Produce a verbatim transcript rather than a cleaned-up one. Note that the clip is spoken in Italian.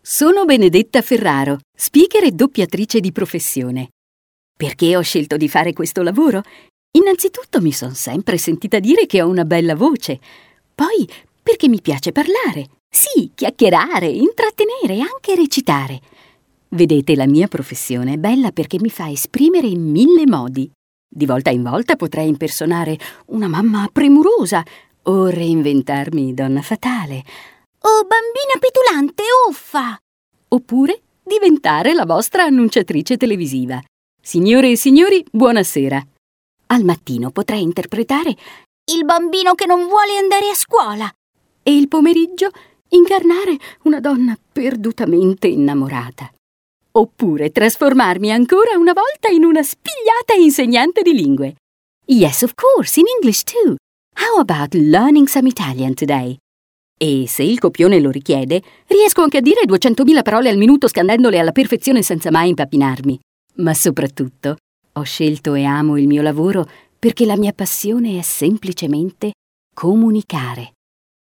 Sono Benedetta Ferraro, speaker e doppiatrice di professione. Perché ho scelto di fare questo lavoro? Innanzitutto mi son sempre sentita dire che ho una bella voce. Poi perché mi piace parlare. Sì, chiacchierare, intrattenere e anche recitare. Vedete, la mia professione è bella perché mi fa esprimere in mille modi. Di volta in volta potrei impersonare una mamma premurosa o reinventarmi donna fatale. Oh, bambina petulante, uffa! Oppure diventare la vostra annunciatrice televisiva. Signore e signori, buonasera. Al mattino potrei interpretare il bambino che non vuole andare a scuola. E il pomeriggio incarnare una donna perdutamente innamorata. Oppure trasformarmi ancora una volta in una spigliata insegnante di lingue. Yes, of course, in English too. How about learning some Italian today? E se il copione lo richiede, riesco anche a dire duecentomila parole al minuto scandendole alla perfezione senza mai impappinarmi. Ma soprattutto, ho scelto e amo il mio lavoro perché la mia passione è semplicemente comunicare.